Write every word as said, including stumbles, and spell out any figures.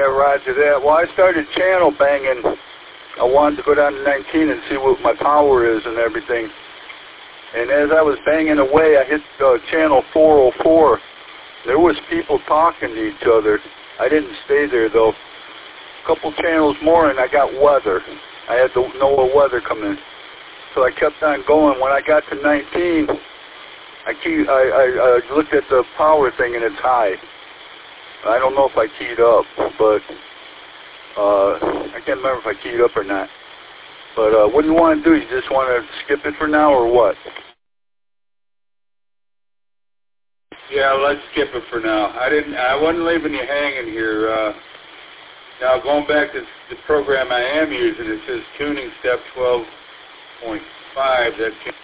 Yeah, roger that. Well, I started channel banging. I wanted to go down to nineteen and see what my power is and everything. And as I was banging away, I hit uh, channel four oh four. There was people talking to each other. I didn't stay there, though. A couple channels more, and I got weather. I had the NOAA weather come in. So I kept on going. When I got to nineteen, I, key, I, I, I looked at the power thing, and it's high. I don't know if I keyed up, but uh, I can't remember if I keyed up or not. But uh, what do you want to do? You just want to skip it for now, or what? Yeah, let's skip it for now. I didn't. I wasn't leaving you hanging here. Uh, now going back to the program I am using, it says tuning step twelve point five. That